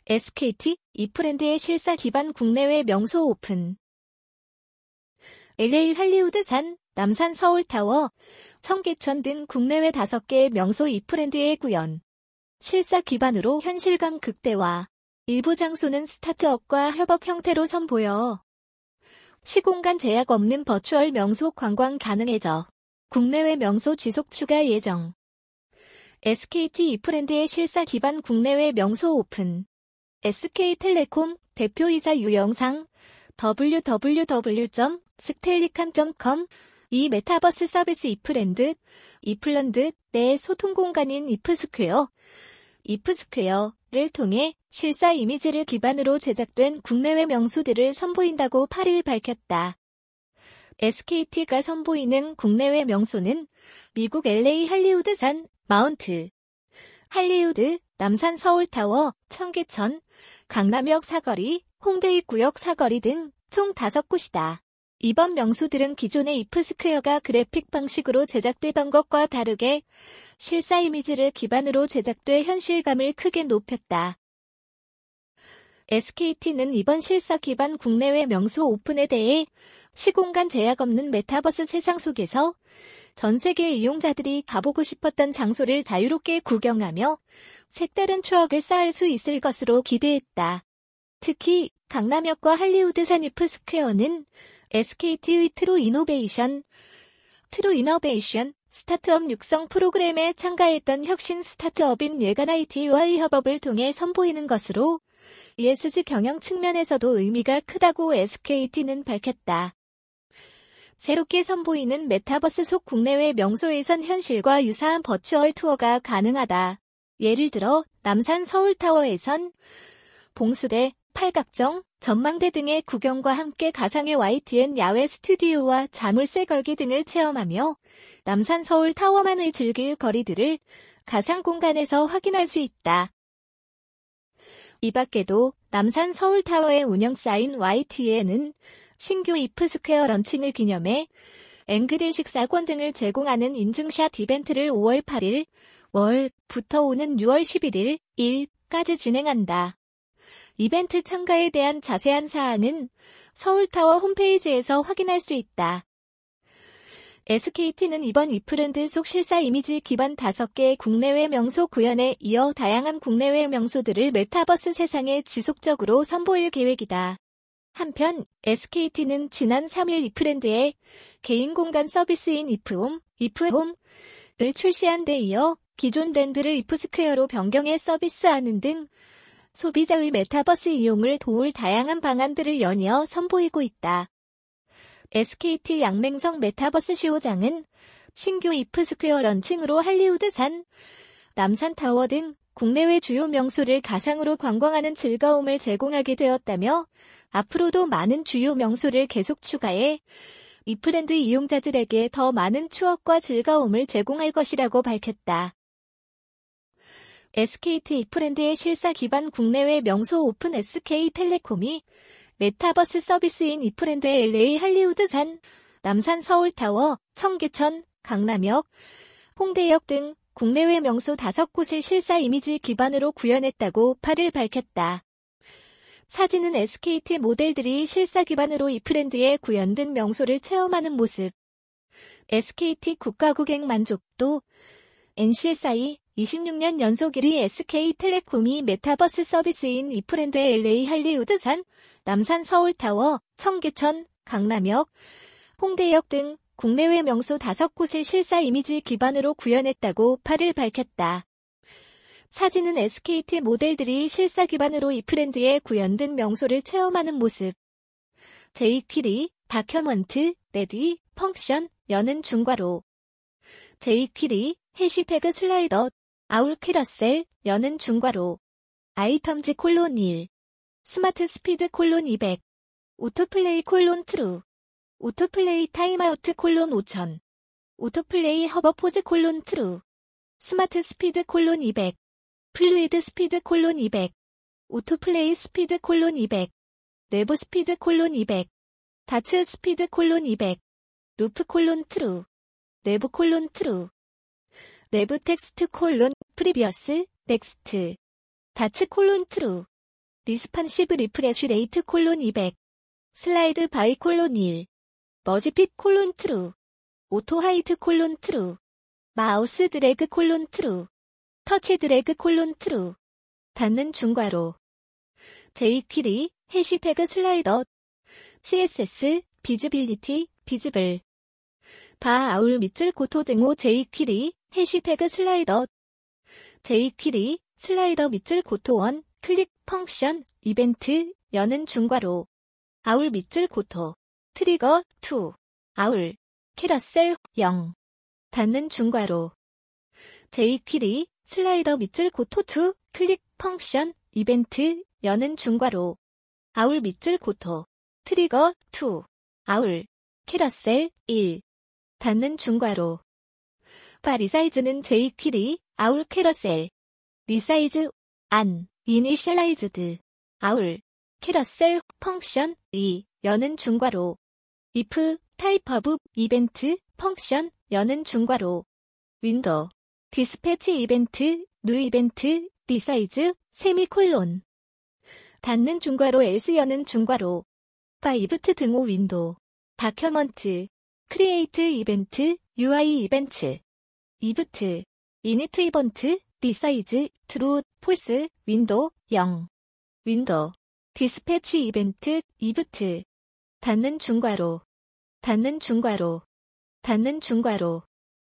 SKT, 이프랜드의 실사 기반 국내외 명소 오픈. LA 할리우드산, 남산 서울타워, 청계천 등 국내외 5개의 명소 이프랜드의 구현. 실사 기반으로 현실감 극대화. 일부 장소는 스타트업과 협업 형태로 선보여 시공간 제약 없는 버추얼 명소 관광 가능해져 국내외 명소 지속 추가 예정. SKT 이프랜드의 실사 기반 국내외 명소 오픈. SK텔레콤 대표이사 유영상 www.skellicam.com 이 메타버스 서비스 이프랜드 내 소통 공간인 이프스퀘어를 통해 실사 이미지를 기반으로 제작된 국내외 명소들을 선보인다고 8일 밝혔다. SKT가 선보이는 국내외 명소는 미국 LA 할리우드산 마운트 할리우드, 남산 서울타워, 청계천, 강남역 사거리, 홍대 입구역 사거리 등 총 5곳이다. 이번 명소들은 기존의 이프스퀘어가 그래픽 방식으로 제작되던 것과 다르게 실사 이미지를 기반으로 제작돼 현실감을 크게 높였다. SKT는 이번 실사 기반 국내외 명소 오픈에 대해 시공간 제약 없는 메타버스 세상 속에서 전 세계 이용자들이 가보고 싶었던 장소를 자유롭게 구경하며 색다른 추억을 쌓을 수 있을 것으로 기대했다. 특히 강남역과 할리우드산 이프스퀘어는 SKT의 트루 이노베이션 스타트업 육성 프로그램에 참가했던 혁신 스타트업인 예간 IT와의 협업을 통해 선보이는 것으로 ESG 경영 측면에서도 의미가 크다고 SKT는 밝혔다. 새롭게 선보이는 메타버스 속 국내외 명소에선 현실과 유사한 버추얼 투어가 가능하다. 예를 들어 남산 서울타워에선 봉수대, 팔각정, 전망대 등의 구경과 함께 가상의 YTN 야외 스튜디오와 자물쇠 걸기 등을 체험하며 남산 서울타워만을 즐길 거리들을 가상 공간에서 확인할 수 있다. 이 밖에도 남산 서울타워의 운영사인 YTN은 신규 이프스퀘어 런칭을 기념해 앵그릴 식사권 등을 제공하는 인증샷 이벤트를 5월 8일부터 오는 6월 11일까지 진행한다. 이벤트 참가에 대한 자세한 사항은 서울타워 홈페이지에서 확인할 수 있다. SKT는 이번 이프랜드 속 실사 이미지 기반 5개 국내외 명소 구현에 이어 다양한 국내외 명소들을 메타버스 세상에 지속적으로 선보일 계획이다. 한편 SKT는 지난 3일 이프랜드의 개인 공간 서비스인 이프홈을 출시한 데 이어 기존 랜드를 이프스퀘어로 변경해 서비스하는 등 소비자의 메타버스 이용을 도울 다양한 방안들을 연이어 선보이고 있다. SKT 양맹성 메타버스 시호장은 신규 이프스퀘어 런칭으로 할리우드산, 남산타워 등 국내외 주요 명소를 가상으로 관광하는 즐거움을 제공하게 되었다며 앞으로도 많은 주요 명소를 계속 추가해 이프랜드 이용자들에게 더 많은 추억과 즐거움을 제공할 것이라고 밝혔다. SKT 이프랜드의 실사 기반 국내외 명소 오픈 SK텔레콤이 메타버스 서비스인 이프랜드의 LA 할리우드산, 남산 서울타워, 청계천, 강남역, 홍대역 등 국내외 명소 5곳을 실사 이미지 기반으로 구현했다고 8일 밝혔다. 사진은 SKT 모델들이 실사 기반으로 이프랜드에 구현된 명소를 체험하는 모습. SKT 국가고객 만족도 NCSI 26년 연속 1위 SK텔레콤이 메타버스 서비스인 이프랜드의 LA 할리우드산, 남산 서울타워, 청계천, 강남역, 홍대역 등 국내외 명소 5곳을 실사 이미지 기반으로 구현했다고 8일 밝혔다. 사진은 SKT 모델들이 실사 기반으로 이프랜드에 구현된 명소를 체험하는 모습. 제이퀴리, 다큐먼트, 레디, 펑션, 여는 중괄호. 제이퀴리, 해시태그 슬라이더, 아울키러셀, 여는 중괄호. 아이텀즈 콜론 1. 스마트 스피드 콜론 200. 오토플레이 콜론 트루. 오토플레이 타임아우트 콜론 5000. 오토플레이 허버포즈 콜론 트루. 스마트 스피드 콜론 200. 플루이드 스피드 콜론 200. 오토플레이 스피드 콜론 200. 내부 스피드 콜론 200. 다츠 스피드 콜론 200. 루프 콜론 트루. 내부 콜론 트루. 내부 텍스트 콜론 프리비어스 넥스트. 다츠 콜론 트루. 리스판시브 리프레쉬 레이트 콜론 200 슬라이드 바이 콜론 1 머지핏 콜론 트루 오토 하이트 콜론 트루 마우스 드래그 콜론 트루 터치 드래그 콜론 트루 닫는 중괄호 jQuery 해시태그 슬라이더 CSS 비즈빌리티 비즈블 바 아울 밑줄 고토 등호 jQuery 해시태그 슬라이더 jQuery 슬라이더 밑줄 고토 원 클릭 펑션 이벤트 여는 중괄호 아울 밑줄 고토 트리거 2 아울 캐러셀 0 닫는 중괄호 jQuery 슬라이더 밑줄 고토 2 클릭 펑션 이벤트 여는 중괄호 아울 밑줄 고토 트리거 2 아울 캐러셀 1 닫는 중괄호 바 리사이즈는 jQuery 아울 캐러셀 리사이즈 안 이니셜라이즈드 아울 캐러셀 펑션 2 여는 중괄호 if 타입 오브 이벤트 펑션 여는 중괄호 윈도우 디스패치 이벤트 뉴 이벤트 리사이즈 세미콜론 닫는 중괄호 else 여는 중괄호 바 이브트 등호 윈도우 다큐먼트 크리에이트 이벤트 UI 이벤트 이브트 이니트 이벤트 리사이즈 트루 폴스 윈도우 0 윈도우 디스패치 이벤트 이브트 닫는 중괄호 닫는 중괄호 닫는 중괄호